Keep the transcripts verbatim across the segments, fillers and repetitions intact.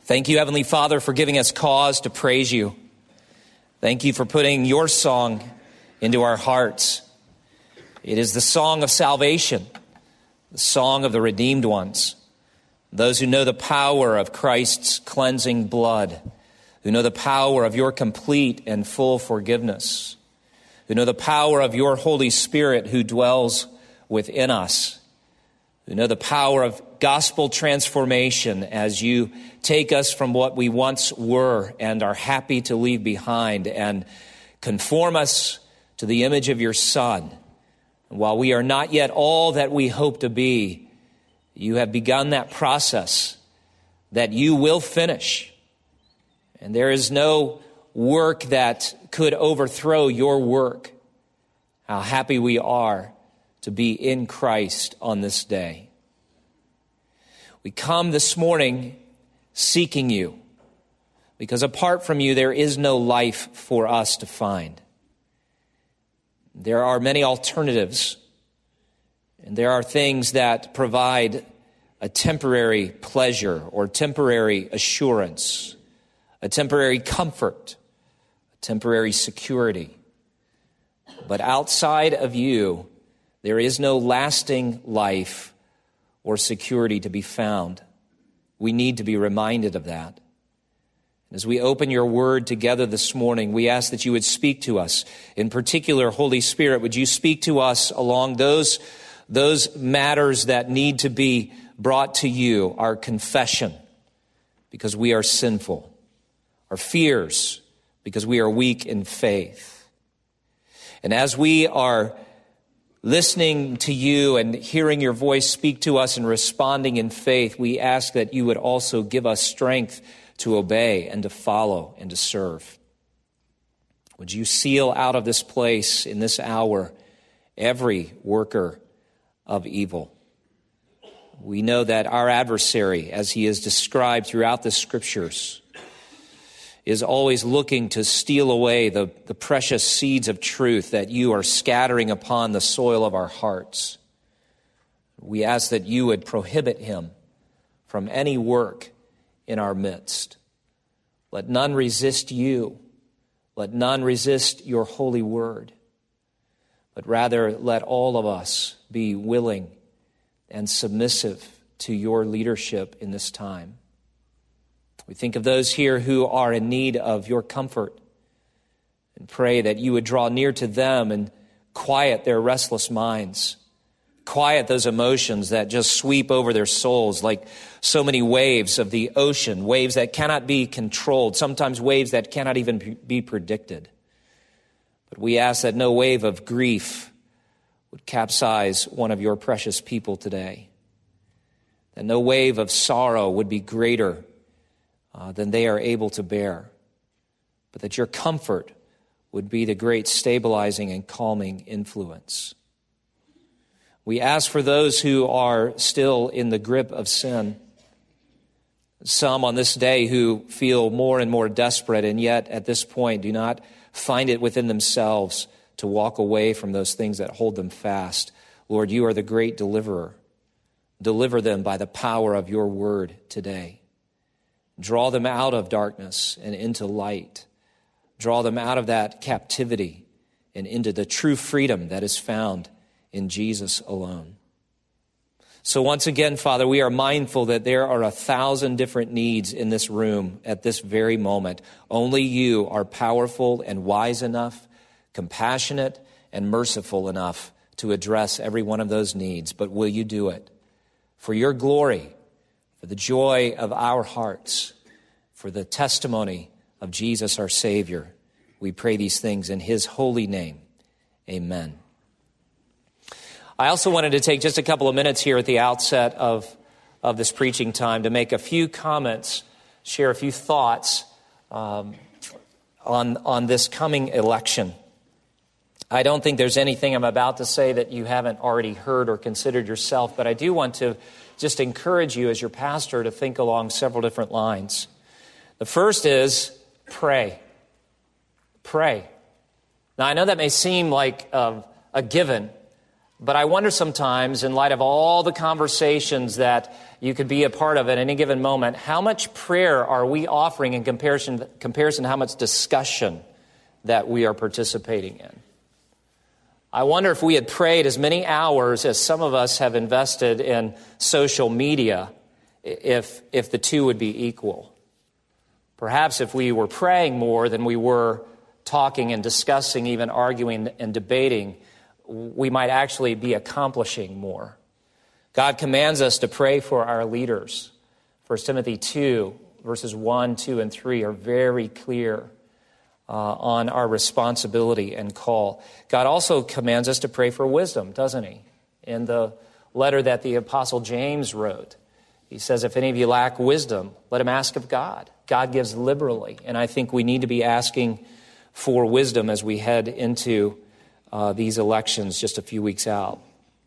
Thank you, Heavenly Father, for giving us cause to praise you. Thank you for putting your song into our hearts. It is the song of salvation, the song of the redeemed ones, those who know the power of Christ's cleansing blood, who know the power of your complete and full forgiveness, who know the power of your Holy Spirit who dwells within us, who know the power of gospel transformation as you take us from what we once were and are happy to leave behind and conform us to the image of your Son. And while we are not yet all that we hope to be, you have begun that process that you will finish. And there is no work that could overthrow your work. How happy we are to be in Christ on this day. We come this morning seeking you, because apart from you, there is no life for us to find. There are many alternatives, and there are things that provide a temporary pleasure or temporary assurance, a temporary comfort, a temporary security. But outside of you, there is no lasting life or security to be found. We need to be reminded of that. As we open your word together this morning, we ask that you would speak to us. In particular, Holy Spirit, would you speak to us along those, those matters that need to be brought to you, our confession, because we are sinful, our fears, because we are weak in faith. And as we are listening to you and hearing your voice speak to us and responding in faith, we ask that you would also give us strength to obey and to follow and to serve. Would you seal out of this place in this hour every worker of evil? We know that our adversary, as he is described throughout the scriptures, is always looking to steal away the, the precious seeds of truth that you are scattering upon the soil of our hearts. We ask that you would prohibit him from any work in our midst. Let none resist you. Let none resist your holy word. But rather let all of us be willing and submissive to your leadership in this time. We think of those here who are in need of your comfort and pray that you would draw near to them and quiet their restless minds, quiet those emotions that just sweep over their souls like so many waves of the ocean, waves that cannot be controlled, sometimes waves that cannot even be predicted. But we ask that no wave of grief would capsize one of your precious people today, that no wave of sorrow would be greater Uh, than they are able to bear, but that your comfort would be the great stabilizing and calming influence. We ask for those who are still in the grip of sin, some on this day who feel more and more desperate and yet at this point do not find it within themselves to walk away from those things that hold them fast. Lord, you are the great deliverer. Deliver them by the power of your word today. Draw them out of darkness and into light. Draw them out of that captivity and into the true freedom that is found in Jesus alone. So once again, Father, we are mindful that there are a thousand different needs in this room at this very moment. Only you are powerful and wise enough, compassionate and merciful enough to address every one of those needs. But will you do it for your glory, for the joy of our hearts, for the testimony of Jesus our Savior? We pray these things in his holy name. Amen. I also wanted to take just a couple of minutes here at the outset of, of this preaching time to make a few comments, share a few thoughts um, on, on this coming election. I don't think there's anything I'm about to say that you haven't already heard or considered yourself, but I do want to just encourage you as your pastor to think along several different lines. The first is pray. Pray. Now, I know that may seem like uh, a given, but I wonder sometimes, in light of all the conversations that you could be a part of at any given moment. How much prayer are we offering in comparison, comparison to how much discussion that we are participating in? I wonder if we had prayed as many hours as some of us have invested in social media, if, if the two would be equal. Perhaps if we were praying more than we were talking and discussing, even arguing and debating, we might actually be accomplishing more. God commands us to pray for our leaders. First Timothy two, verses one, two, and three are very clear uh, on our responsibility and call. God also commands us to pray for wisdom, doesn't he? In the letter that the Apostle James wrote, he says, if any of you lack wisdom, let him ask of God. God gives liberally, and I think we need to be asking for wisdom as we head into uh, these elections just a few weeks out.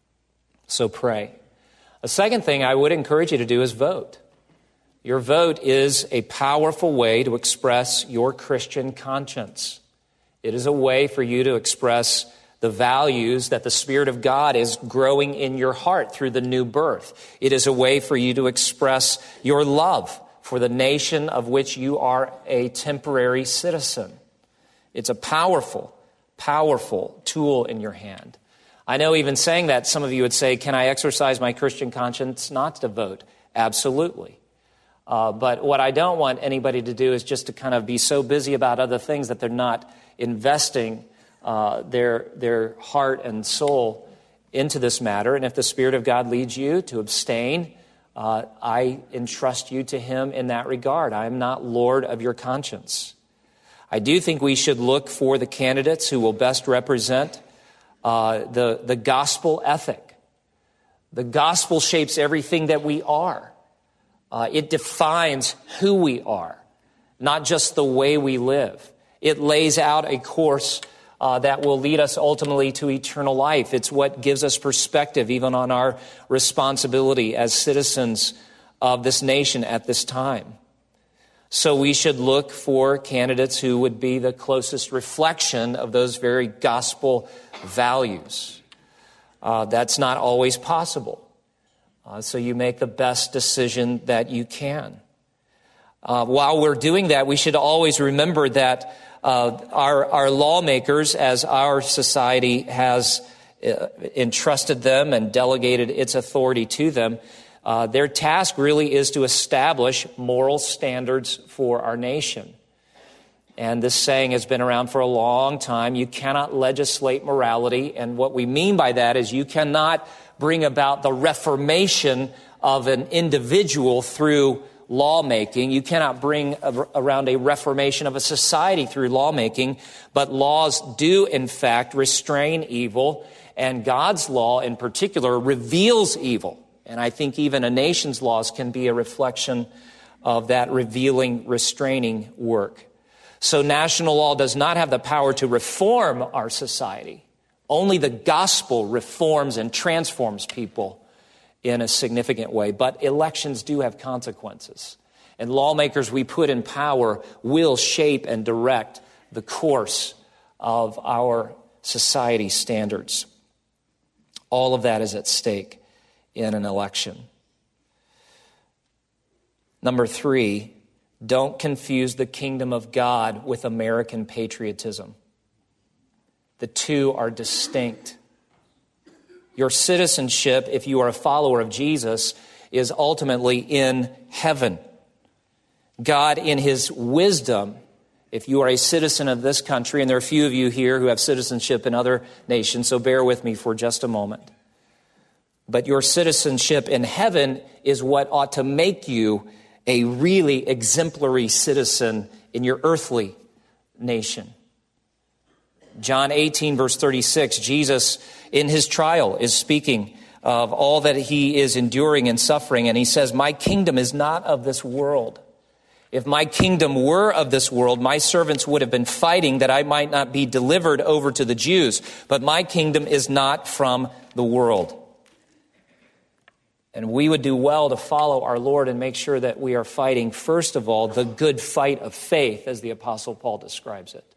So pray. A second thing I would encourage you to do is vote. Your vote is a powerful way to express your Christian conscience. It is a way for you to express the values that the Spirit of God is growing in your heart through the new birth. It is a way for you to express your love for the nation of which you are a temporary citizen. It's a powerful, powerful tool in your hand. I know even saying that, some of you would say, can I exercise my Christian conscience not to vote? Absolutely. Uh, but what I don't want anybody to do is just to kind of be so busy about other things that they're not investing uh, their, their heart and soul into this matter. And if the Spirit of God leads you to abstain, uh, I entrust you to him in that regard. I am not Lord of your conscience. I do think we should look for the candidates who will best represent uh, the, the gospel ethic. The gospel shapes everything that we are. Uh, it defines who we are, not just the way we live. It lays out a course uh, that will lead us ultimately to eternal life. It's what gives us perspective even on our responsibility as citizens of this nation at this time. So we should look for candidates who would be the closest reflection of those very gospel values. Uh, that's not always possible. Uh, so you make the best decision that you can. Uh, while we're doing that, we should always remember that uh, our, our lawmakers, as our society has uh, entrusted them and delegated its authority to them, uh, their task really is to establish moral standards for our nation. And this saying has been around for a long time. You cannot legislate morality. And what we mean by that is you cannot bring about the reformation of an individual through lawmaking. You cannot bring a, around a reformation of a society through lawmaking. But laws do, in fact, restrain evil. And God's law, in particular, reveals evil. And I think even a nation's laws can be a reflection of that revealing, restraining work. So national law does not have the power to reform our society. Only the gospel reforms and transforms people in a significant way. But elections do have consequences. And lawmakers we put in power will shape and direct the course of our society standards. All of that is at stake in an election. Number three, don't confuse the kingdom of God with American patriotism. The two are distinct. Your citizenship, if you are a follower of Jesus, is ultimately in heaven. God, in his wisdom, if you are a citizen of this country, and there are a few of you here who have citizenship in other nations, so bear with me for just a moment. But your citizenship in heaven is what ought to make you a really exemplary citizen in your earthly nation. John eighteen, verse thirty-six, Jesus in his trial is speaking of all that he is enduring and suffering. And he says, my kingdom is not of this world. If my kingdom were of this world, my servants would have been fighting that I might not be delivered over to the Jews. But my kingdom is not from the world. And we would do well to follow our Lord and make sure that we are fighting, first of all, the good fight of faith, as the Apostle Paul describes it.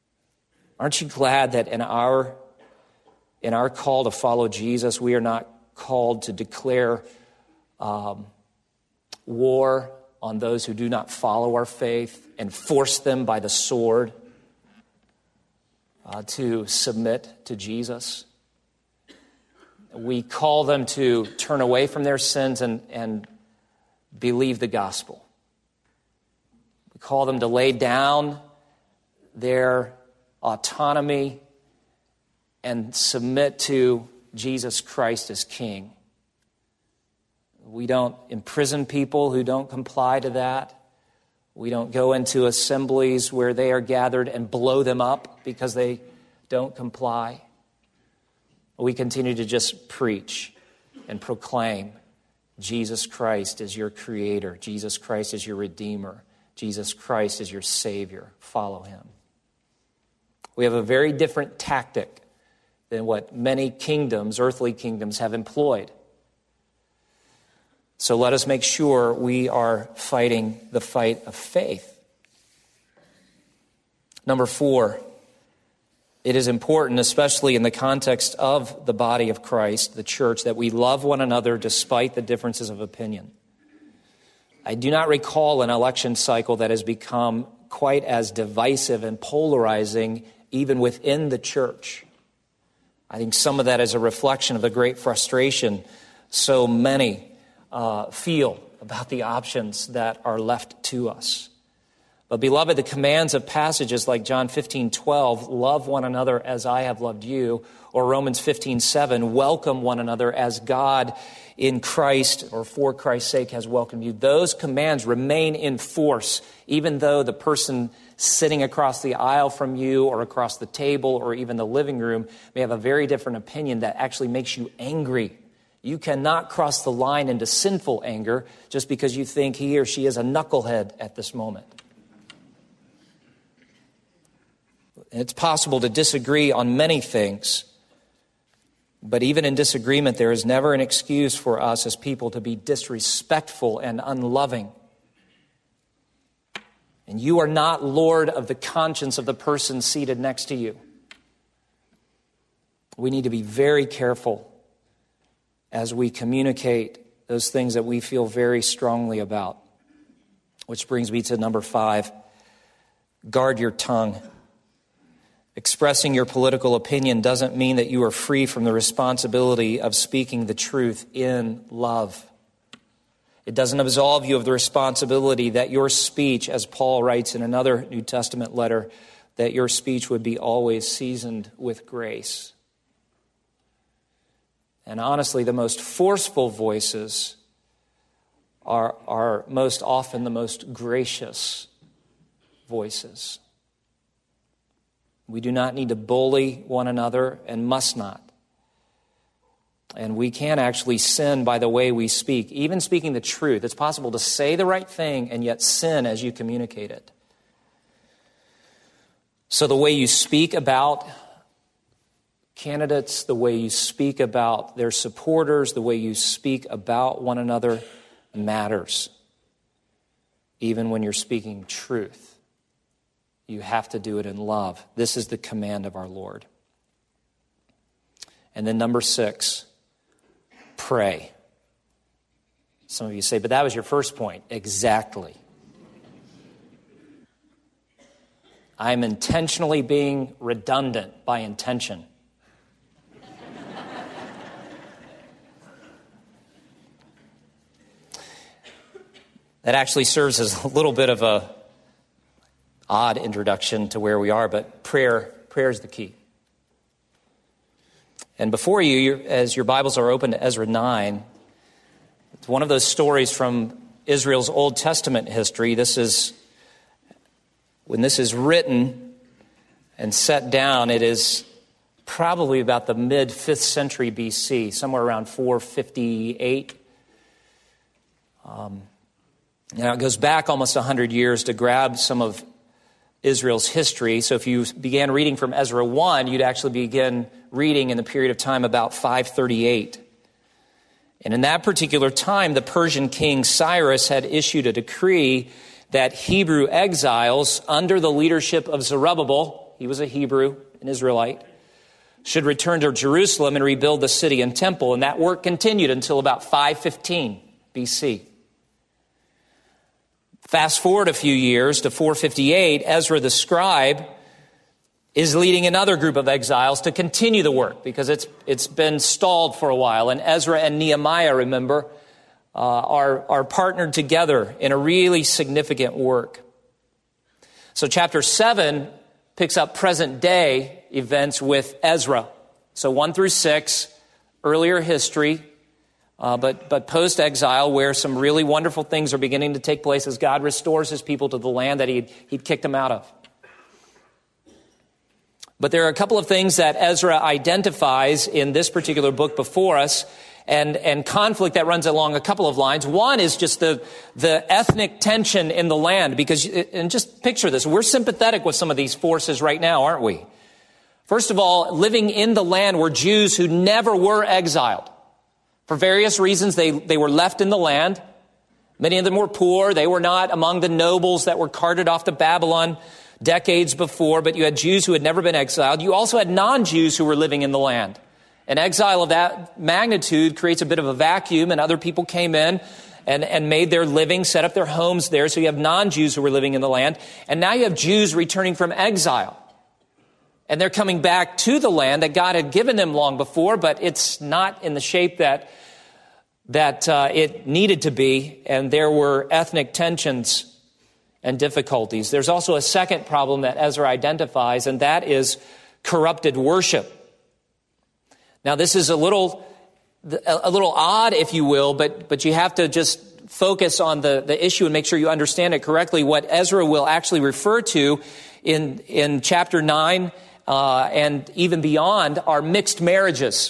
Aren't you glad that in our, in our call to follow Jesus, we are not called to declare um, war on those who do not follow our faith and force them by the sword uh, to submit to Jesus. We call them to turn away from their sins and, and believe the gospel. We call them to lay down their autonomy and submit to Jesus Christ as King. We don't imprison people who don't comply to that. We don't go into assemblies where they are gathered and blow them up because they don't comply. We continue to just preach and proclaim Jesus Christ is your creator. Jesus Christ is your redeemer. Jesus Christ is your savior. Follow him. We have a very different tactic than what many kingdoms, earthly kingdoms, have employed. So let us make sure we are fighting the fight of faith. Number four, it is important, especially in the context of the body of Christ, the church, that we love one another despite the differences of opinion. I do not recall an election cycle that has become quite as divisive and polarizing even within the church. I think some of that is a reflection of the great frustration so many uh, feel about the options that are left to us. But beloved, the commands of passages like John fifteen twelve, love one another as I have loved you, or Romans fifteen seven, welcome one another as God in Christ or for Christ's sake has welcomed you. Those commands remain in force, even though the person sitting across the aisle from you or across the table or even the living room may have a very different opinion that actually makes you angry. You cannot cross the line into sinful anger just because you think he or she is a knucklehead at this moment. It's possible to disagree on many things, but even in disagreement, there is never an excuse for us as people to be disrespectful and unloving. And you are not Lord of the conscience of the person seated next to you. We need to be very careful as we communicate those things that we feel very strongly about. Which brings me to number five, guard your tongue. Expressing your political opinion doesn't mean that you are free from the responsibility of speaking the truth in love. It doesn't absolve you of the responsibility that your speech, as Paul writes in another New Testament letter, that your speech would be always seasoned with grace. And honestly, the most forceful voices are, are most often the most gracious voices. We do not need to bully one another and must not. And we can actually sin by the way we speak, even speaking the truth. It's possible to say the right thing and yet sin as you communicate it. So the way you speak about candidates, the way you speak about their supporters, the way you speak about one another matters, even when you're speaking truth. You have to do it in love. This is the command of our Lord. And then number six, pray. Some of you say, but that was your first point. Exactly. I'm intentionally being redundant by intention. That actually serves as a little bit of a odd introduction to where we are, but prayer, prayer is the key. And before you, as your Bibles are open to Ezra nine, it's one of those stories from Israel's Old Testament history. This is, when this is written and set down, it is probably about the mid-fifth century B C, somewhere around four fifty-eight. Um, now, it goes back almost one hundred years to grab some of Israel's history. So if you began reading from Ezra one, you'd actually begin reading in the period of time about five thirty-eight. And in that particular time, the Persian king Cyrus had issued a decree that Hebrew exiles under the leadership of Zerubbabel, he was a Hebrew, an Israelite, should return to Jerusalem and rebuild the city and temple. And that work continued until about five fifteen B C. Fast forward a few years to four fifty-eight, Ezra the scribe is leading another group of exiles to continue the work because it's it's been stalled for a while. And Ezra and Nehemiah, remember, uh, are, are partnered together in a really significant work. So chapter seven picks up present day events with Ezra. So one through six, earlier history, uh, but, but post-exile where some really wonderful things are beginning to take place as God restores his people to the land that he'd, he'd kicked them out of. But there are a couple of things that Ezra identifies in this particular book before us, and, and conflict that runs along a couple of lines. One is just the, the ethnic tension in the land, because, and just picture this, we're sympathetic with some of these forces right now, aren't we? First of all, living in the land were Jews who never were exiled. For various reasons, they, they were left in the land. Many of them were poor. They were not among the nobles that were carted off to Babylon decades before, but you had Jews who had never been exiled. You also had non-Jews who were living in the land. An exile of that magnitude creates a bit of a vacuum, and other people came in and, and made their living, set up their homes there. So you have non-Jews who were living in the land. And now you have Jews returning from exile. And they're coming back to the land that God had given them long before, but it's not in the shape that that uh, it needed to be. And there were ethnic tensions and difficulties. There's also a second problem that Ezra identifies, and that is corrupted worship. Now, this is a little a little odd, if you will, but but you have to just focus on the, the issue and make sure you understand it correctly. What Ezra will actually refer to in, in chapter nine uh, and even beyond are mixed marriages.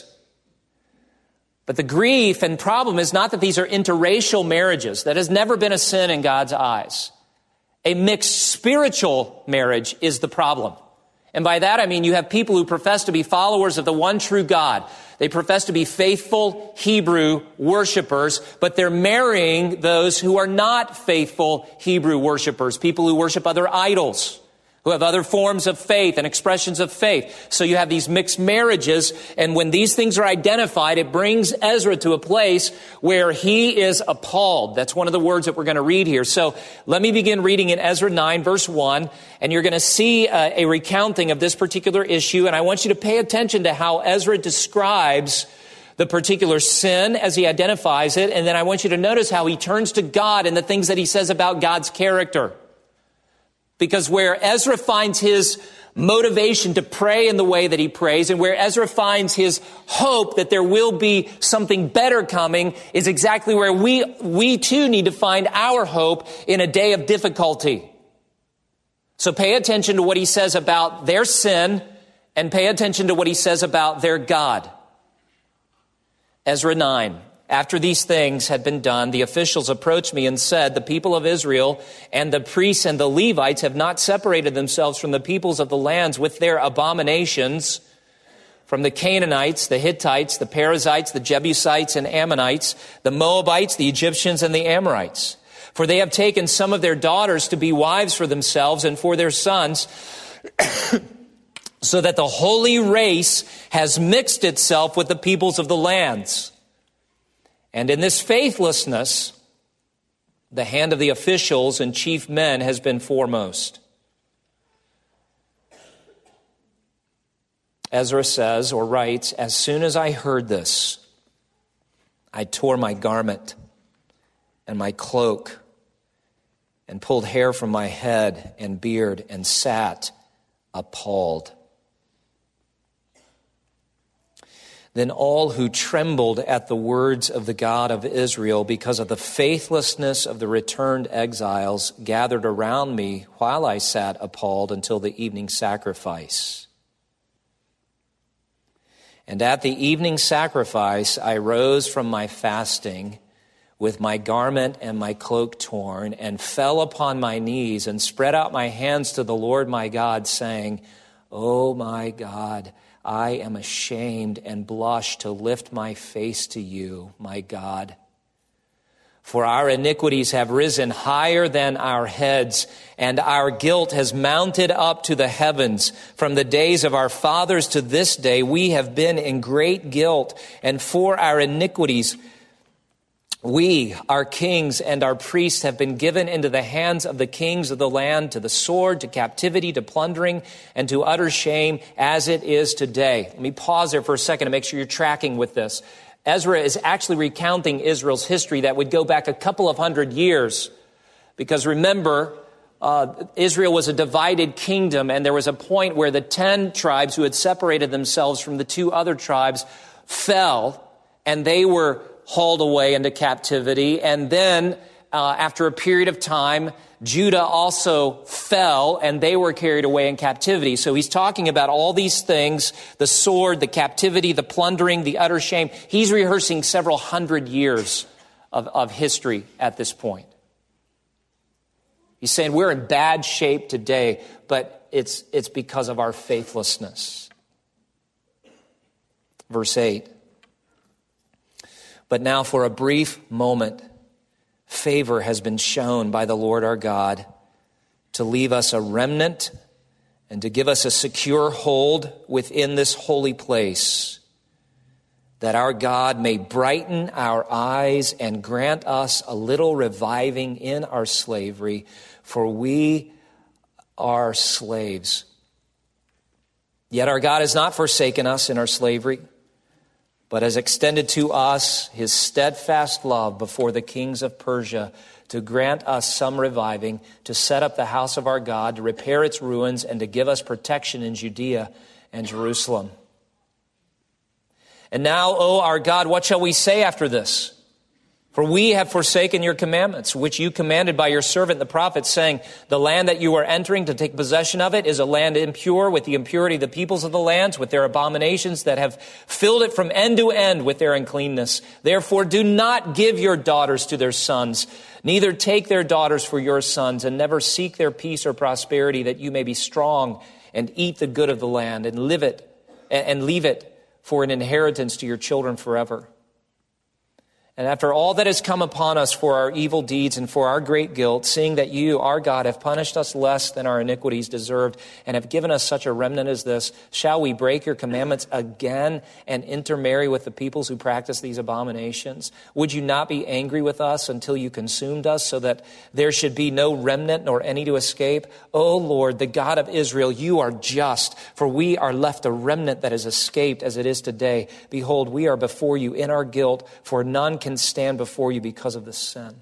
But the grief and problem is not that these are interracial marriages. That has never been a sin in God's eyes. A mixed spiritual marriage is the problem. And by that I mean you have people who profess to be followers of the one true God. They profess to be faithful Hebrew worshipers, but they're marrying those who are not faithful Hebrew worshipers, people who worship other idols, who have other forms of faith and expressions of faith. So you have these mixed marriages, and when these things are identified, it brings Ezra to a place where he is appalled. That's one of the words that we're going to read here. So let me begin reading in Ezra nine, verse one, and you're going to see a, a recounting of this particular issue, and I want you to pay attention to how Ezra describes the particular sin as he identifies it, and then I want you to notice how he turns to God and the things that he says about God's character. Because where Ezra finds his motivation to pray in the way that he prays, and where Ezra finds his hope that there will be something better coming, is exactly where we, we too need to find our hope in a day of difficulty. So pay attention to what he says about their sin, and pay attention to what he says about their God. Ezra nine. After these things had been done, the officials approached me and said, the people of Israel and the priests and the Levites have not separated themselves from the peoples of the lands with their abominations, from the Canaanites, the Hittites, the Perizzites, the Jebusites and Ammonites, the Moabites, the Egyptians and the Amorites. For they have taken some of their daughters to be wives for themselves and for their sons, so that the holy race has mixed itself with the peoples of the lands. And in this faithlessness, the hand of the officials and chief men has been foremost. Ezra says or writes, as soon as I heard this, I tore my garment and my cloak and pulled hair from my head and beard and sat appalled. Then all who trembled at the words of the God of Israel because of the faithlessness of the returned exiles gathered around me while I sat appalled until the evening sacrifice. And at the evening sacrifice, I rose from my fasting with my garment and my cloak torn and fell upon my knees and spread out my hands to the Lord my God, saying, "Oh my God, I am ashamed and blush to lift my face to you, my God. For our iniquities have risen higher than our heads, and our guilt has mounted up to the heavens. From the days of our fathers to this day, we have been in great guilt, and for our iniquities, we, our kings and our priests, have been given into the hands of the kings of the land, to the sword, to captivity, to plundering, and to utter shame, as it is today. Let me pause there for a second to make sure you're tracking with this. Ezra is actually recounting Israel's history that would go back a couple of hundred years. Because remember, uh, Israel was a divided kingdom, and there was a point where the ten tribes who had separated themselves from the two other tribes fell, and they were hauled away into captivity. And then, uh, after a period of time, Judah also fell, and they were carried away in captivity. So he's talking about all these things, the sword, the captivity, the plundering, the utter shame. He's rehearsing several hundred years of, of history at this point. He's saying we're in bad shape today, but it's, it's because of our faithlessness. Verse eight. But now for a brief moment, favor has been shown by the Lord our God to leave us a remnant and to give us a secure hold within this holy place, that our God may brighten our eyes and grant us a little reviving in our slavery, for we are slaves. Yet our God has not forsaken us in our slavery, but has extended to us his steadfast love before the kings of Persia, to grant us some reviving, to set up the house of our God, to repair its ruins, and to give us protection in Judea and Jerusalem. And now, O our God, what shall we say after this? For we have forsaken your commandments, which you commanded by your servant the prophet, saying, the land that you are entering to take possession of it is a land impure, with the impurity of the peoples of the lands, with their abominations that have filled it from end to end with their uncleanness. Therefore, do not give your daughters to their sons, neither take their daughters for your sons, and never seek their peace or prosperity, that you may be strong and eat the good of the land, and live it and leave it for an inheritance to your children forever. And after all that has come upon us for our evil deeds and for our great guilt, seeing that you, our God, have punished us less than our iniquities deserved and have given us such a remnant as this, shall we break your commandments again and intermarry with the peoples who practice these abominations? Would you not be angry with us until you consumed us, so that there should be no remnant nor any to escape? O Lord, the God of Israel, you are just, for we are left a remnant that has escaped as it is today. Behold, we are before you in our guilt, for none can stand before you because of this sin.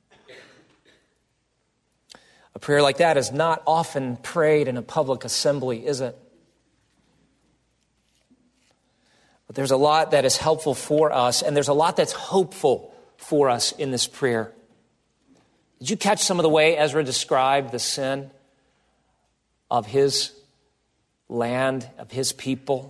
A prayer like that is not often prayed in a public assembly, is it? But there's a lot that is helpful for us, and there's a lot that's hopeful for us in this prayer. Did you catch some of the way Ezra described the sin of his land, of his people?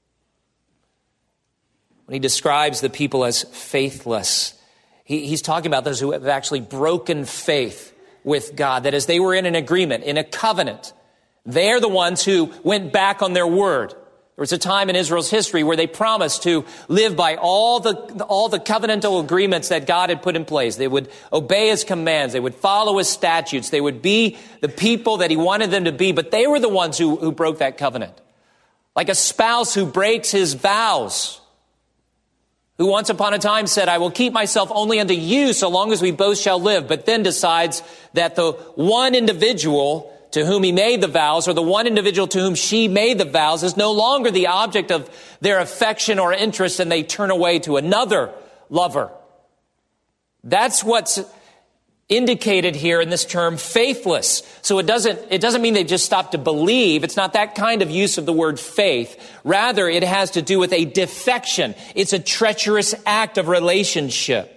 When he describes the people as faithless, he, he's talking about those who have actually broken faith with God. That is, they were in an agreement, in a covenant. They're the ones who went back on their word. There was a time in Israel's history where they promised to live by all the, all the covenantal agreements that God had put in place. They would obey his commands. They would follow his statutes. They would be the people that he wanted them to be. But they were the ones who, who broke that covenant. Like a spouse who breaks his vows, who once upon a time said, I will keep myself only unto you so long as we both shall live, but then decides that the one individual to whom he made the vows, or the one individual to whom she made the vows, is no longer the object of their affection or interest, and they turn away to another lover. That's what's indicated here in this term faithless. So it doesn't, it doesn't mean they just stopped to believe. It's not that kind of use of the word faith. Rather, it has to do with a defection. It's a treacherous act of relationship.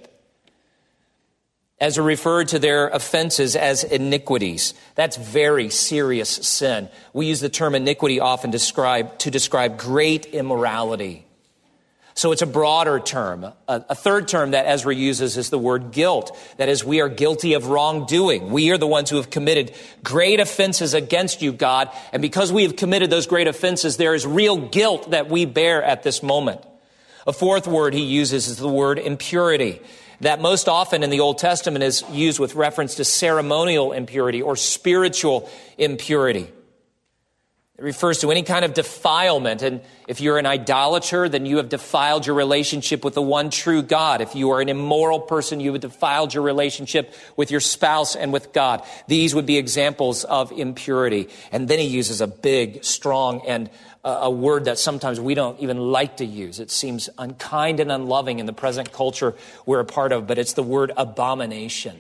Ezra referred to their offenses as iniquities. That's very serious sin. We use the term iniquity often describe, to describe great immorality. So it's a broader term. A, a third term that Ezra uses is the word guilt. That is, we are guilty of wrongdoing. We are the ones who have committed great offenses against you, God. And because we have committed those great offenses, there is real guilt that we bear at this moment. A fourth word he uses is the word impurity. that most often in the Old Testament is used with reference to ceremonial impurity or spiritual impurity. It refers to any kind of defilement. And if you're an idolater, then you have defiled your relationship with the one true God. If you are an immoral person, you have defiled your relationship with your spouse and with God. These would be examples of impurity. And then he uses a big, strong, and uh, a word that sometimes we don't even like to use. It seems unkind and unloving in the present culture we're a part of, but it's the word abomination.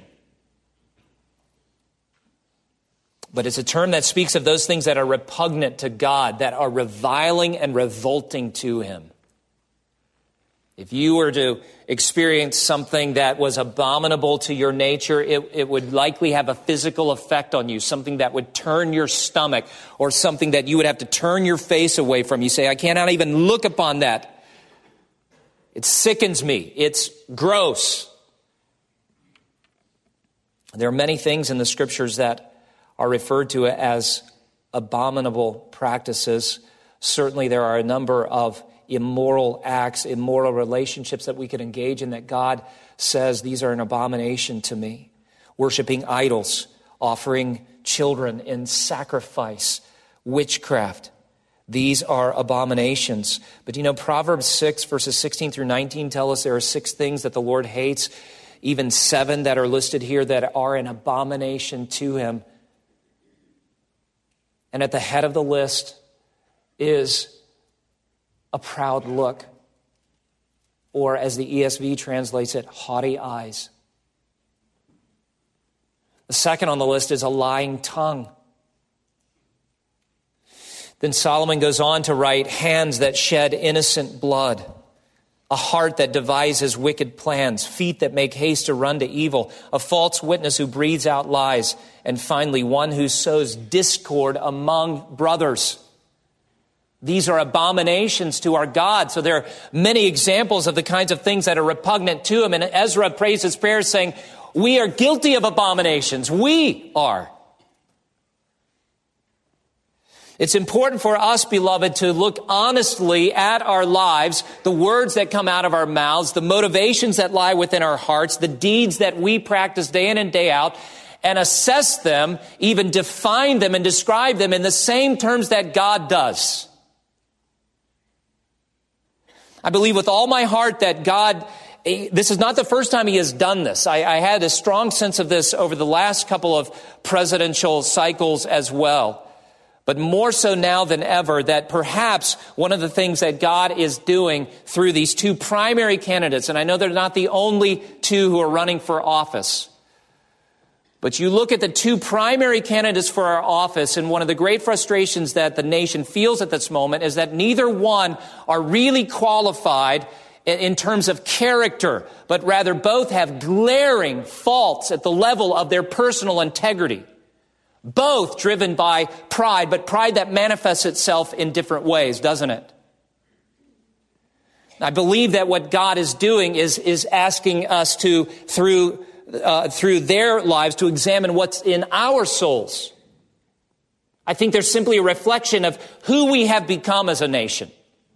But it's a term that speaks of those things that are repugnant to God, that are reviling and revolting to him. If you were to experience something that was abominable to your nature, it, it would likely have a physical effect on you, something that would turn your stomach or something that you would have to turn your face away from. You say, I cannot even look upon that. It sickens me. It's gross. There are many things in the scriptures that are referred to as abominable practices. Certainly there are a number of immoral acts, immoral relationships that we could engage in that God says these are an abomination to me. Worshipping idols, offering children in sacrifice, witchcraft. These are abominations. But you know, Proverbs six verses sixteen through nineteen tell us there are six things that the Lord hates, even seven that are listed here that are an abomination to him. And at the head of the list is a proud look, or as the E S V translates it, haughty eyes. The second on the list is a lying tongue. Then Solomon goes on to write, hands that shed innocent blood, a heart that devises wicked plans, feet that make haste to run to evil, a false witness who breathes out lies, and finally, one who sows discord among brothers. These are abominations to our God. So there are many examples of the kinds of things that are repugnant to him. And Ezra prays his prayer saying, we are guilty of abominations. We are. It's important for us, beloved, to look honestly at our lives, the words that come out of our mouths, the motivations that lie within our hearts, the deeds that we practice day in and day out, and assess them, even define them and describe them in the same terms that God does. I believe with all my heart that God, this is not the first time he has done this. I, I had a strong sense of this over the last couple of presidential cycles as well. But more so now than ever, that perhaps one of the things that God is doing through these two primary candidates, and I know they're not the only two who are running for office, but you look at the two primary candidates for our office, and one of the great frustrations that the nation feels at this moment is that neither one are really qualified in terms of character, but rather both have glaring faults at the level of their personal integrity. Both driven by pride, but pride that manifests itself in different ways, doesn't it? I believe that what God is doing is, is asking us to, through, uh, through their lives, to examine what's in our souls. I think there's simply a reflection of who we have become as a nation.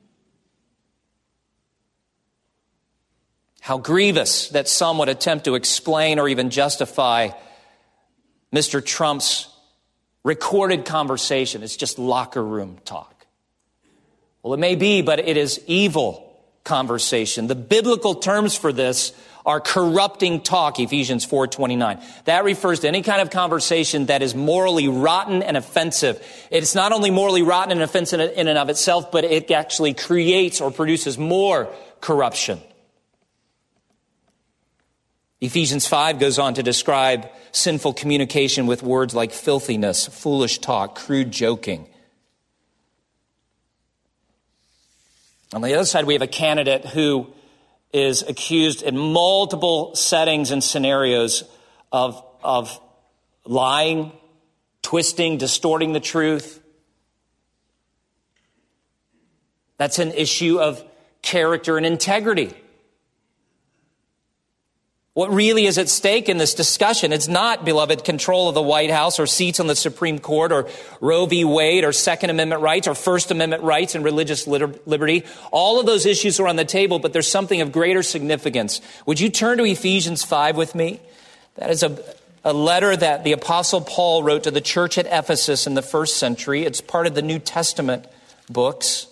How grievous that some would attempt to explain or even justify Mister Trump's recorded conversation. It's just locker room talk. Well, it may be, but it is evil conversation. The biblical terms for this are corrupting talk, Ephesians four twenty-nine. That refers to any kind of conversation that is morally rotten and offensive. It's not only morally rotten and offensive in and of itself, but it actually creates or produces more corruption. Ephesians five goes on to describe sinful communication with words like filthiness, foolish talk, crude joking. On the other side, we have a candidate who is accused in multiple settings and scenarios of, of lying, twisting, distorting the truth. That's an issue of character and integrity. What really is at stake in this discussion? It's not, beloved, control of the White House or seats on the Supreme Court or Roe v. Wade or Second Amendment rights or First Amendment rights and religious liberty. All of those issues are on the table, but there's something of greater significance. Would you turn to Ephesians five with me? That is a, a letter that the Apostle Paul wrote to the church at Ephesus in the first century. It's part of the New Testament books.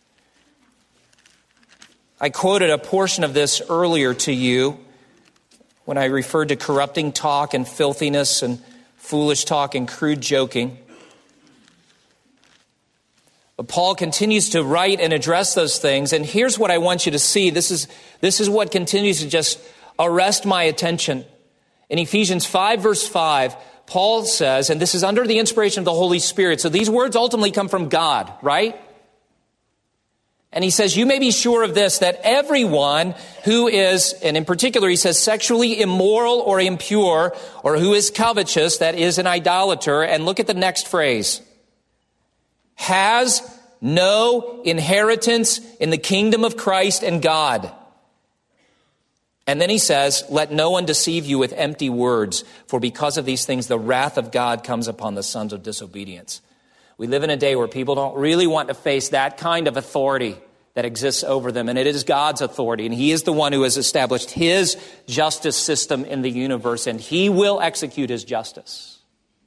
I quoted a portion of this earlier to you when I referred to corrupting talk and filthiness and foolish talk and crude joking. But Paul continues to write and address those things. And here's what I want you to see. This is, this is what continues to just arrest my attention. In Ephesians five, verse five, Paul says, and this is under the inspiration of the Holy Spirit. So these words ultimately come from God, right? And he says, you may be sure of this, that everyone who is, and in particular he says, sexually immoral or impure, or who is covetous, that is an idolater, and look at the next phrase, has no inheritance in the kingdom of Christ and God. And then he says, let no one deceive you with empty words, for because of these things the wrath of God comes upon the sons of disobedience. We live in a day where people don't really want to face that kind of authority that exists over them. And it is God's authority. And he is the one who has established his justice system in the universe. And he will execute his justice.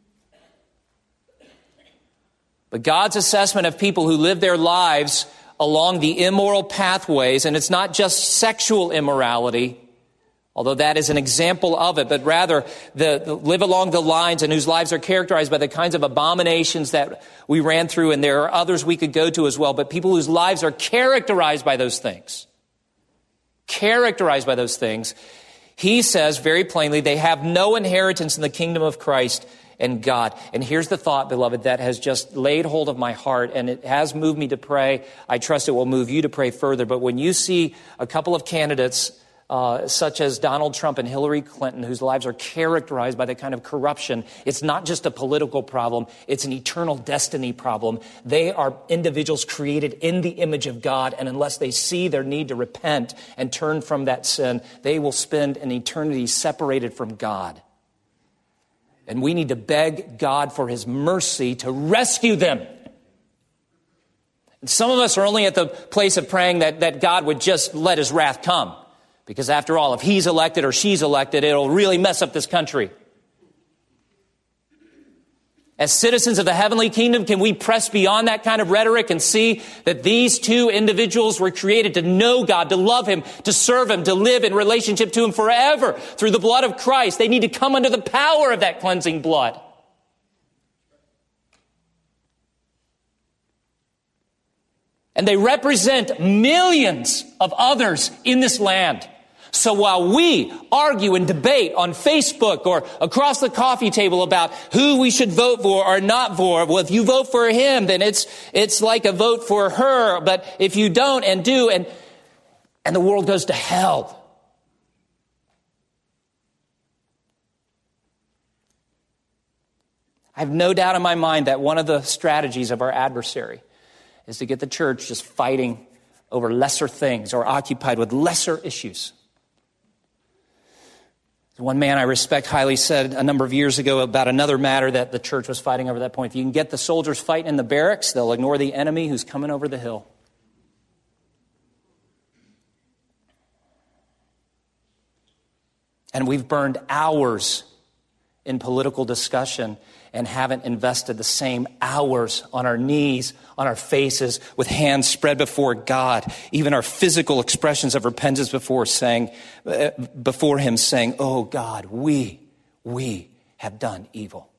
But God's assessment of people who live their lives along the immoral pathways, and it's not just sexual immorality, although that is an example of it, but rather the, the live along the lines and whose lives are characterized by the kinds of abominations that we ran through, and there are others we could go to as well, but people whose lives are characterized by those things. Characterized by those things. He says very plainly, they have no inheritance in the kingdom of Christ and God. And here's the thought, beloved, that has just laid hold of my heart, and it has moved me to pray. I trust it will move you to pray further. But when you see a couple of candidates Uh, such as Donald Trump and Hillary Clinton, whose lives are characterized by the kind of corruption, it's not just a political problem, it's an eternal destiny problem. They are individuals created in the image of God, and unless they see their need to repent and turn from that sin, they will spend an eternity separated from God. And we need to beg God for his mercy to rescue them. And some of us are only at the place of praying that, that God would just let his wrath come. Because after all, if he's elected or she's elected, it'll really mess up this country. As citizens of the heavenly kingdom, can we press beyond that kind of rhetoric and see that these two individuals were created to know God, to love him, to serve him, to live in relationship to him forever through the blood of Christ? They need to come under the power of that cleansing blood. And they represent millions of others in this land. So while we argue and debate on Facebook or across the coffee table about who we should vote for or not for, well, if you vote for him, then it's it's like a vote for her. But if you don't and do, and and the world goes to hell. I have no doubt in my mind that one of the strategies of our adversary is to get the church just fighting over lesser things or occupied with lesser issues. One man I respect highly said a number of years ago about another matter that the church was fighting over that point. If you can get the soldiers fighting in the barracks, they'll ignore the enemy who's coming over the hill. And we've burned hours in political discussion and haven't invested the same hours on our knees, on our faces, with hands spread before God, even our physical expressions of repentance before saying, uh, before him saying, oh God, we, we have done evil.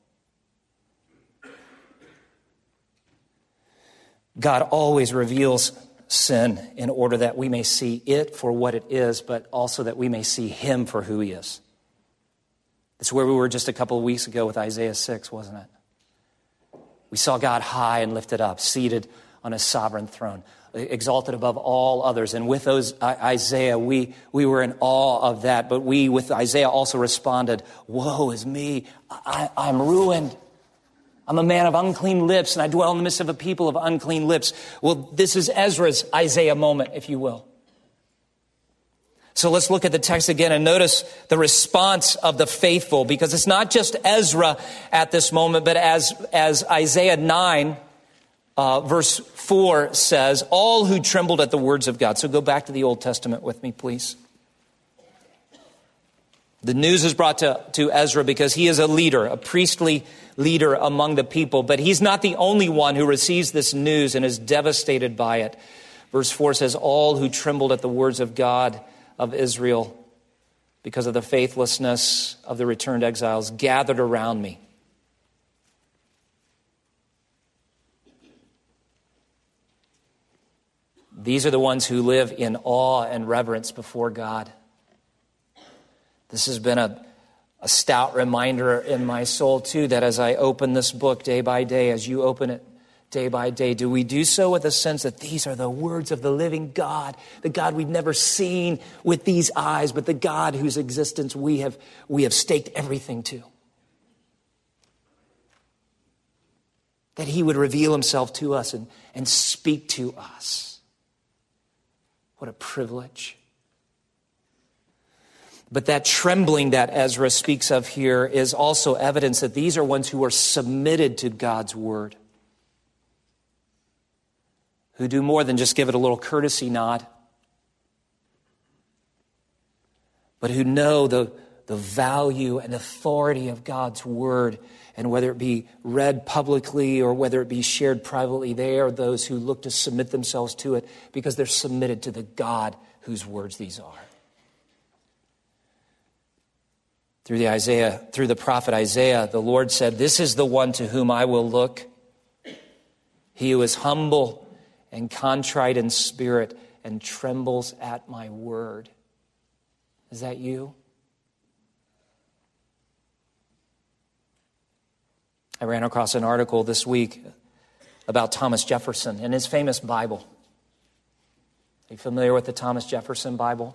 God always reveals sin in order that we may see it for what it is, but also that we may see him for who he is. It's where we were just a couple of weeks ago with Isaiah six, wasn't it? We saw God high and lifted up, seated on his sovereign throne, exalted above all others. And with those uh, Isaiah, we, we were in awe of that. But we, with Isaiah, also responded, woe is me, I, I'm ruined. I'm a man of unclean lips, and I dwell in the midst of a people of unclean lips. Well, this is Ezra's Isaiah moment, if you will. So let's look at the text again and notice the response of the faithful, because it's not just Ezra at this moment, but as, as Isaiah nine, uh, verse four says, all who trembled at the words of God. So go back to the Old Testament with me, please. The news is brought to, to Ezra because he is a leader, a priestly leader among the people, but he's not the only one who receives this news and is devastated by it. Verse four says, all who trembled at the words of God of Israel because of the faithlessness of the returned exiles gathered around me. These are the ones who live in awe and reverence before God. This has been a, a stout reminder in my soul, too, that as I open this book day by day, as you open it day by day, do we do so with a sense that these are the words of the living God, the God we've never seen with these eyes, but the God whose existence we have, we have staked everything to? That he would reveal himself to us and, and speak to us. What a privilege. But that trembling that Ezra speaks of here is also evidence that these are ones who are submitted to God's word, who do more than just give it a little courtesy nod, but who know the, the value and authority of God's word. And whether it be read publicly or whether it be shared privately, they are those who look to submit themselves to it because they're submitted to the God whose words these are. Through the Isaiah, through the prophet Isaiah, the Lord said, this is the one to whom I will look. He who is humble and contrite in spirit and trembles at my word. Is that you? I ran across an article this week about Thomas Jefferson and his famous Bible. Are you familiar with the Thomas Jefferson Bible?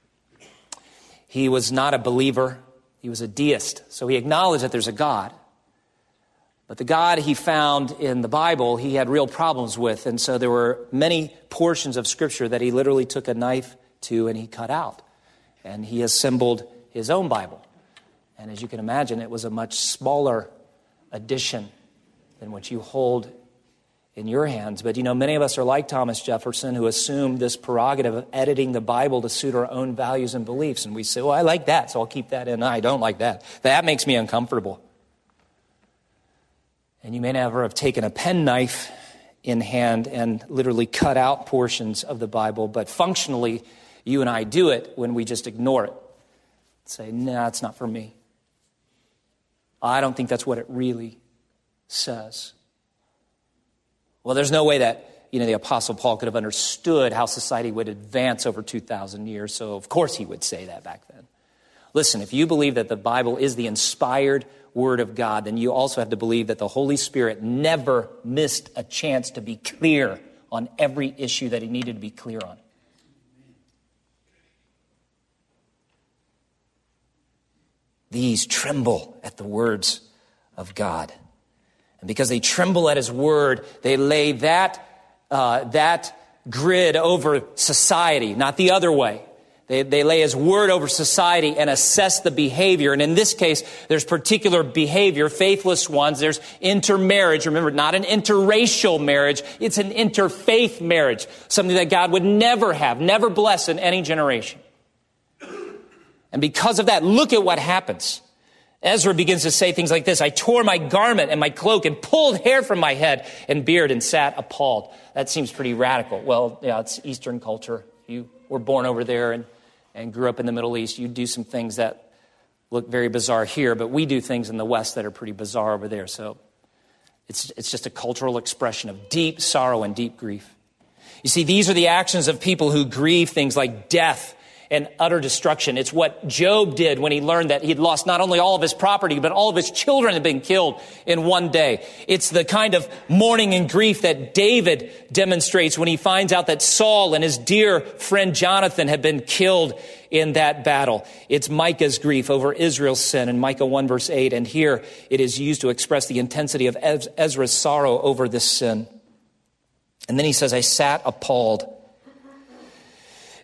He was not a believer. He was a deist. So he acknowledged that there's a God. But the God he found in the Bible, he had real problems with. And so there were many portions of Scripture that he literally took a knife to and he cut out. And he assembled his own Bible. And as you can imagine, it was a much smaller edition than what you hold in your hands. But you know, many of us are like Thomas Jefferson, who assumed this prerogative of editing the Bible to suit our own values and beliefs. And we say, well, I like that, so I'll keep that in. I don't like that. That makes me uncomfortable. And you may never have taken a penknife in hand and literally cut out portions of the Bible, but functionally, you and I do it when we just ignore it. Say, nah, it's not for me. I don't think that's what it really says. Well, there's no way that, you know, the Apostle Paul could have understood how society would advance over two thousand years, so of course he would say that back then. Listen, if you believe that the Bible is the inspired Word of God, then you also have to believe that the Holy Spirit never missed a chance to be clear on every issue that he needed to be clear on. These tremble at the words of God. And because they tremble at his word, they lay that, uh, that grid over society, not the other way. They, they lay his word over society and assess the behavior. And in this case, there's particular behavior, faithless ones. There's intermarriage. Remember, not an interracial marriage. It's an interfaith marriage, something that God would never have, never bless in any generation. And because of that, look at what happens. Ezra begins to say things like this. I tore my garment and my cloak and pulled hair from my head and beard and sat appalled. That seems pretty radical. Well, yeah, it's Eastern culture. You were born over there and, and grew up in the Middle East. You do some things that look very bizarre here, but we do things in the West that are pretty bizarre over there. So it's, it's just a cultural expression of deep sorrow and deep grief. You see, these are the actions of people who grieve things like death and utter destruction. It's what Job did when he learned that he'd lost not only all of his property, but all of his children had been killed in one day. It's the kind of mourning and grief that David demonstrates when he finds out that Saul and his dear friend Jonathan had been killed in that battle. It's Micah's grief over Israel's sin in Micah one verse eight. And here it is used to express the intensity of Ezra's sorrow over this sin. And then he says, I sat appalled.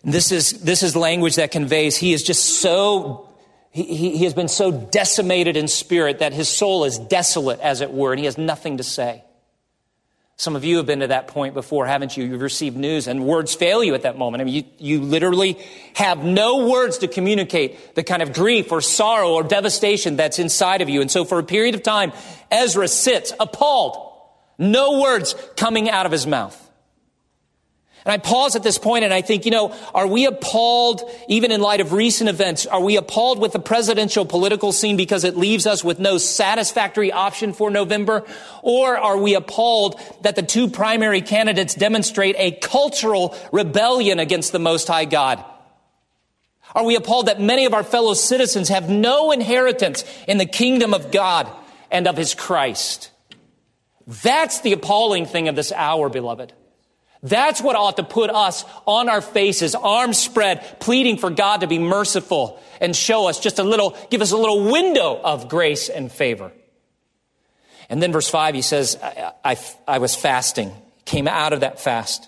This is, this is language that conveys he is just so, he, he, he has been so decimated in spirit that his soul is desolate, as it were, and he has nothing to say. Some of you have been to that point before, haven't you? You've received news and words fail you at that moment. I mean, you, you literally have no words to communicate the kind of grief or sorrow or devastation that's inside of you. And so for a period of time, Ezra sits appalled, no words coming out of his mouth. And I pause at this point and I think, you know, are we appalled, even in light of recent events, are we appalled with the presidential political scene because it leaves us with no satisfactory option for November? Or are we appalled that the two primary candidates demonstrate a cultural rebellion against the Most High God? Are we appalled that many of our fellow citizens have no inheritance in the kingdom of God and of his Christ? That's the appalling thing of this hour, beloved. That's what ought to put us on our faces, arms spread, pleading for God to be merciful and show us just a little, give us a little window of grace and favor. And then verse five, he says, I, I, I was fasting, came out of that fast.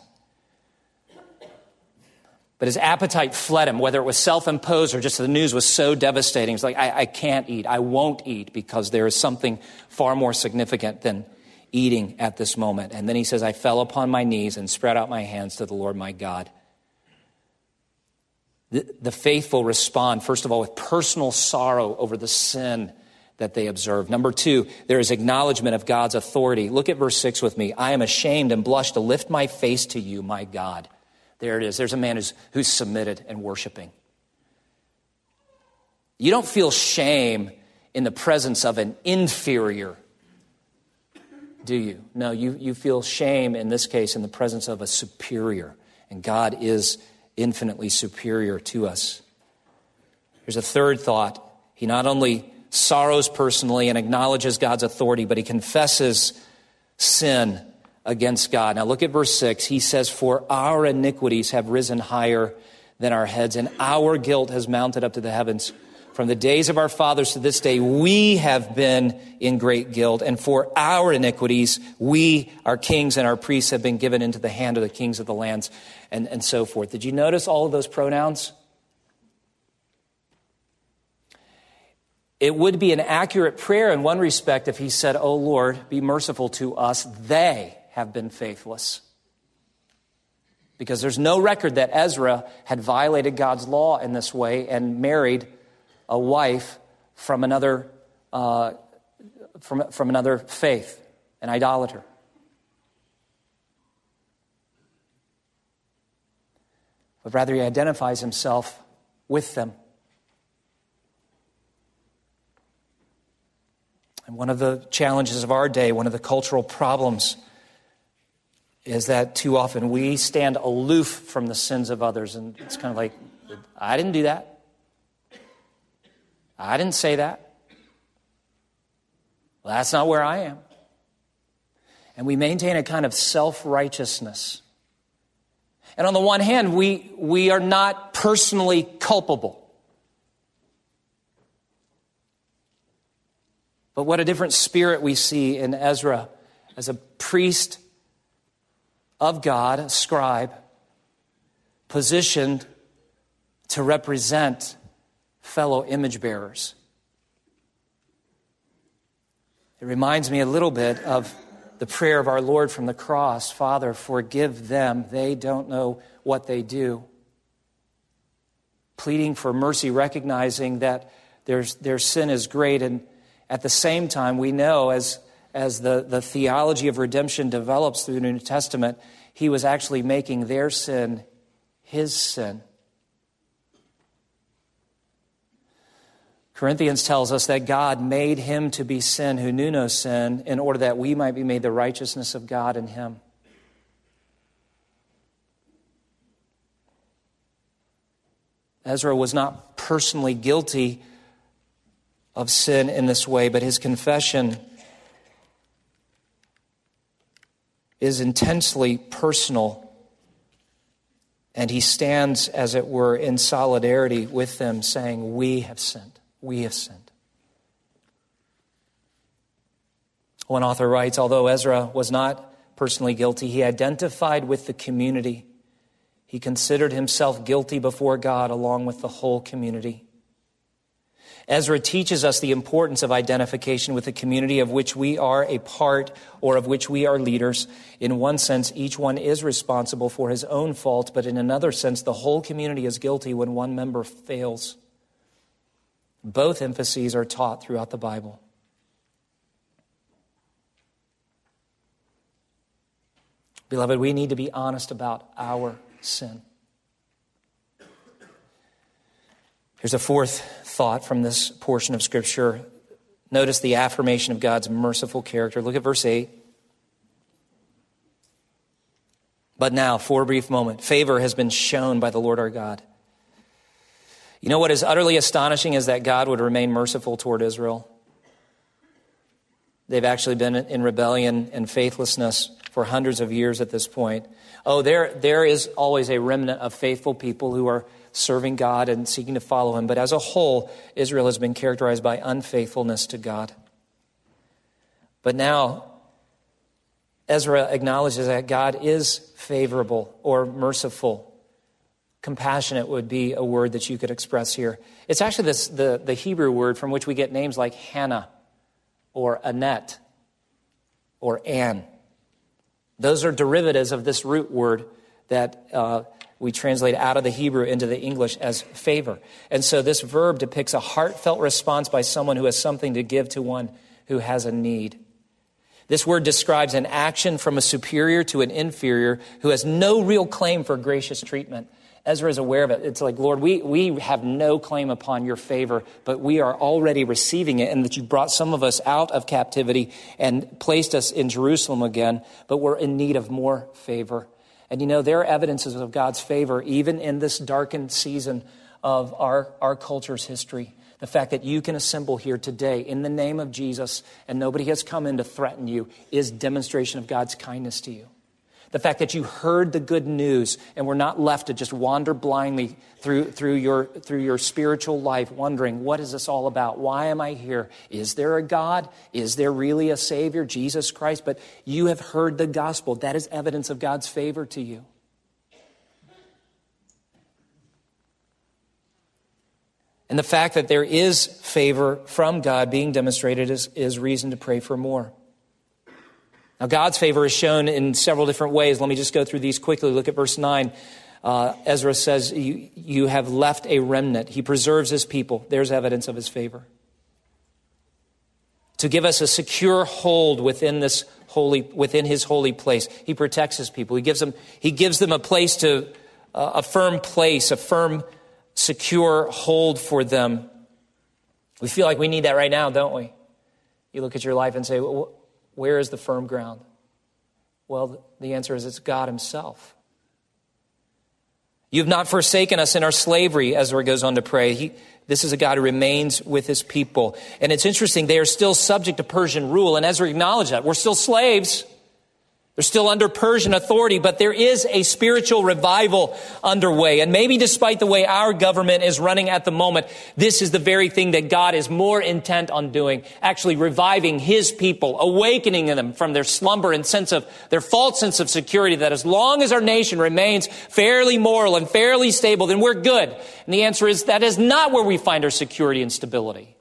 But his appetite fled him, whether it was self-imposed or just the news was so devastating. It's like, I, I can't eat, I won't eat, because there is something far more significant than eating at this moment. And then he says, I fell upon my knees and spread out my hands to the Lord my God. The, the faithful respond, first of all, with personal sorrow over the sin that they observe. Number two, there is acknowledgement of God's authority. Look at verse six with me. I am ashamed and blush to lift my face to you, my God. There it is. There's a man who's, who's submitted and worshiping. You don't feel shame in the presence of an inferior, do you? No, you, you feel shame in this case in the presence of a superior. And God is infinitely superior to us. There's a third thought. He not only sorrows personally and acknowledges God's authority, but he confesses sin against God. Now look at verse six. He says, for our iniquities have risen higher than our heads, and our guilt has mounted up to the heavens. From the days of our fathers to this day, we have been in great guilt. And for our iniquities, we, our kings and our priests, have been given into the hand of the kings of the lands, and, and so forth. Did you notice all of those pronouns? It would be an accurate prayer in one respect if he said, oh Lord, be merciful to us. They have been faithless. Because there's no record that Ezra had violated God's law in this way and married a wife from another uh, from, from another faith, an idolater. But rather he identifies himself with them. And one of the challenges of our day, one of the cultural problems, is that too often we stand aloof from the sins of others. And it's kind of like, I didn't do that. I didn't say that. Well, that's not where I am. And we maintain a kind of self-righteousness. And on the one hand, we, we are not personally culpable. But what a different spirit we see in Ezra as a priest of God, a scribe, positioned to represent fellow image bearers. It reminds me a little bit of the prayer of our Lord from the cross. Father, forgive them. They don't know what they do. Pleading for mercy, recognizing that there's, their sin is great. And at the same time, we know as, as the, the theology of redemption develops through the New Testament, he was actually making their sin his sin. Corinthians tells us that God made him to be sin who knew no sin in order that we might be made the righteousness of God in him. Ezra was not personally guilty of sin in this way, but his confession is intensely personal, and he stands, as it were, in solidarity with them, saying, we have sinned. We have sinned. One author writes, although Ezra was not personally guilty, he identified with the community He considered himself guilty before God along with the whole community. Ezra teaches us the importance of identification with the community of which we are a part or of which we are leaders. In one sense, each one is responsible for his own fault, but in another sense, the whole community is guilty when one member fails. Both emphases are taught throughout the Bible. Beloved, we need to be honest about our sin. Here's a fourth thought from this portion of Scripture. Notice the affirmation of God's merciful character. Look at verse eight. But now, for a brief moment, favor has been shown by the Lord our God. You know what is utterly astonishing is that God would remain merciful toward Israel. They've actually been in rebellion and faithlessness for hundreds of years at this point. Oh, there, there is always a remnant of faithful people who are serving God and seeking to follow him. But as a whole, Israel has been characterized by unfaithfulness to God. But now, Ezra acknowledges that God is favorable or merciful. Compassionate would be a word that you could express here. It's actually this, the, the Hebrew word from which we get names like Hannah or Annette or Anne. Those are derivatives of this root word that uh, we translate out of the Hebrew into the English as favor. And so this verb depicts a heartfelt response by someone who has something to give to one who has a need. This word describes an action from a superior to an inferior who has no real claim for gracious treatment. Ezra is aware of it. It's like, Lord, we, we have no claim upon your favor, but we are already receiving it, and that you brought some of us out of captivity and placed us in Jerusalem again, but we're in need of more favor. And you know, there are evidences of God's favor even in this darkened season of our, our culture's history. The fact that you can assemble here today in the name of Jesus and nobody has come in to threaten you is demonstration of God's kindness to you. The fact that you heard the good news and were not left to just wander blindly through, through, your, through your spiritual life, wondering, what is this all about? Why am I here? Is there a God? Is there really a Savior, Jesus Christ? But you have heard the gospel. That is evidence of God's favor to you. And the fact that there is favor from God being demonstrated is, is reason to pray for more. Now, God's favor is shown in several different ways. Let me just go through these quickly. Look at verse nine. Uh, Ezra says, you, you have left a remnant. He preserves his people. There's evidence of his favor. To give us a secure hold within this holy, within his holy place. He protects his people. He gives them, he gives them a place to, uh, a firm place, a firm, secure hold for them. We feel like we need that right now, don't we? You look at your life and say, well, where is the firm ground? Well, the answer is it's God himself. You've not forsaken us in our slavery, Ezra goes on to pray. He, this is a God who remains with his people. And it's interesting, they are still subject to Persian rule, and Ezra acknowledged that. We're still slaves. They're still under Persian authority, but there is a spiritual revival underway. And maybe despite the way our government is running at the moment, this is the very thing that God is more intent on doing, actually reviving his people, awakening them from their slumber and sense of their false sense of security, that as long as our nation remains fairly moral and fairly stable, then we're good. And the answer is that is not where we find our security and stability.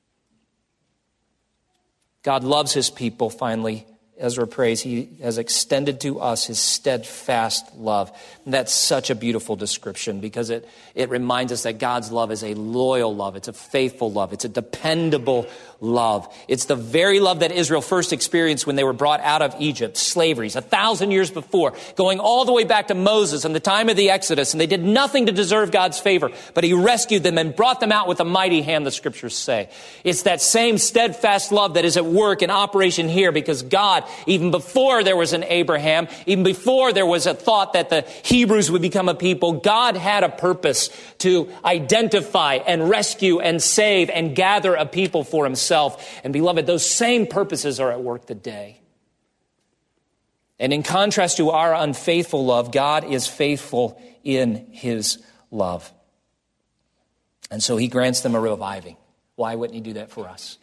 God loves his people, finally. Ezra prays, he has extended to us his steadfast love. And that's such a beautiful description because it, it reminds us that God's love is a loyal love. It's a faithful love. It's a dependable love. It's the very love that Israel first experienced when they were brought out of Egypt, slavery, a thousand years before, going all the way back to Moses and the time of the Exodus. And they did nothing to deserve God's favor, but he rescued them and brought them out with a mighty hand, the scriptures say. It's that same steadfast love that is at work in operation here because God, even before there was an Abraham, even before there was a thought that the Hebrews would become a people, God had a purpose to identify and rescue and save and gather a people for himself. And beloved, those same purposes are at work today. And in contrast to our unfaithful love, God is faithful in his love. And so he grants them a reviving. Why wouldn't he do that for us?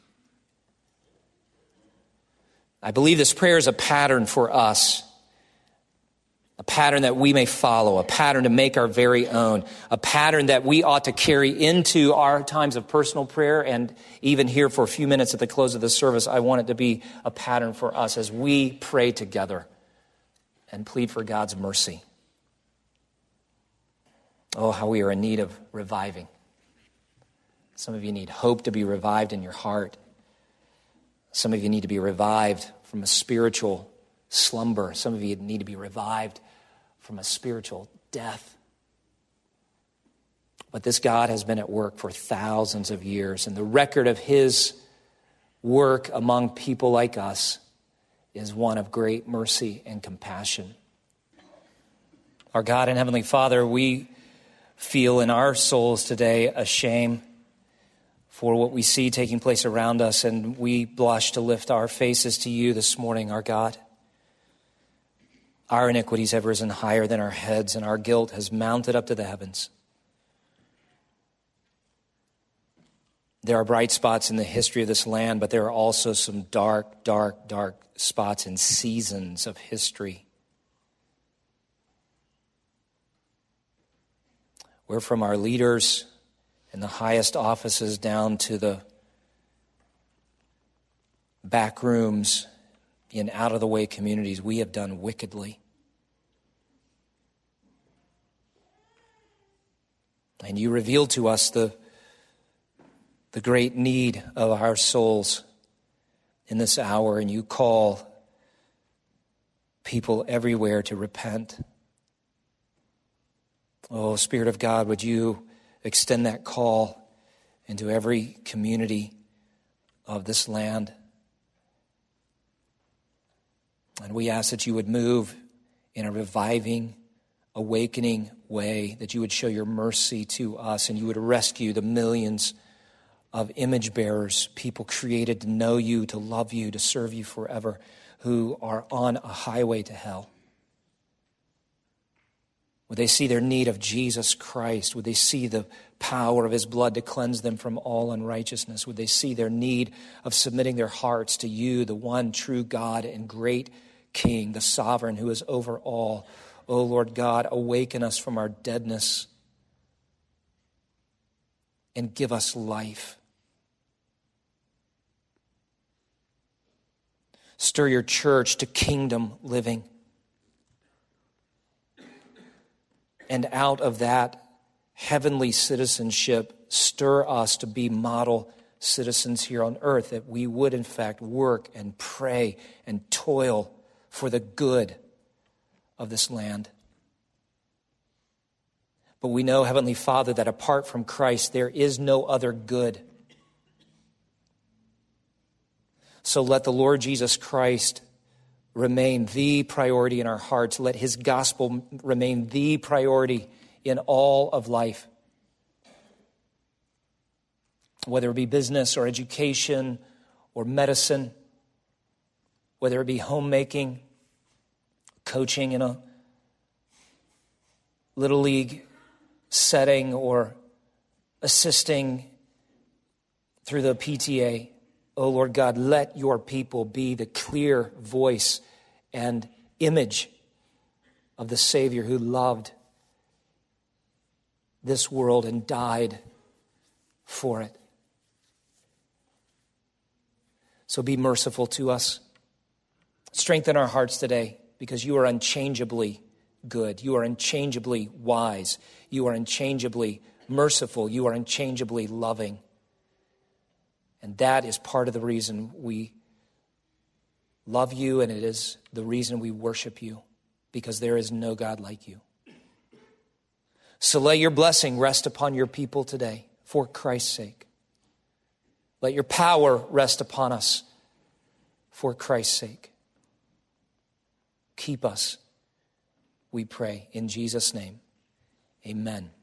I believe this prayer is a pattern for us, a pattern that we may follow, a pattern to make our very own, a pattern that we ought to carry into our times of personal prayer. And even here for a few minutes at the close of the service, I want it to be a pattern for us as we pray together and plead for God's mercy. Oh, how we are in need of reviving. Some of you need hope to be revived in your heart. Some of you need to be revived from a spiritual slumber. Some of you need to be revived from a spiritual death. But this God has been at work for thousands of years, and the record of his work among people like us is one of great mercy and compassion. Our God and Heavenly Father, we feel in our souls today a shame for what we see taking place around us, and we blush to lift our faces to you this morning, our God. Our iniquities have risen higher than our heads, and our guilt has mounted up to the heavens. There are bright spots in the history of this land, but there are also some dark, dark, dark spots and seasons of history where from our leaders in the highest offices down to the back rooms in out-of-the-way communities, we have done wickedly. And you reveal to us the, the great need of our souls in this hour, and you call people everywhere to repent. Oh, Spirit of God, would you extend that call into every community of this land? And we ask that you would move in a reviving, awakening way, that you would show your mercy to us and you would rescue the millions of image bearers, people created to know you, to love you, to serve you forever, who are on a highway to hell. Would they see their need of Jesus Christ? Would they see the power of his blood to cleanse them from all unrighteousness? Would they see their need of submitting their hearts to you, the one true God and great King, the sovereign who is over all? Oh, Lord God, awaken us from our deadness and give us life. Stir your church to kingdom living. And out of that heavenly citizenship, stir us to be model citizens here on earth, that we would in fact work and pray and toil for the good of this land. But we know, Heavenly Father, that apart from Christ, there is no other good. So let the Lord Jesus Christ remain the priority in our hearts. Let his gospel remain the priority in all of life. Whether it be business or education or medicine, whether it be homemaking, coaching in a little league setting, or assisting through the P T A. Oh, Lord God, let your people be the clear voice and image of the Savior who loved this world and died for it. So be merciful to us. Strengthen our hearts today, because you are unchangeably good. You are unchangeably wise. You are unchangeably merciful. You are unchangeably loving. And that is part of the reason we love you, and it is the reason we worship you, because there is no God like you. So let your blessing rest upon your people today for Christ's sake. Let your power rest upon us for Christ's sake. Keep us, we pray, in Jesus' name. Amen.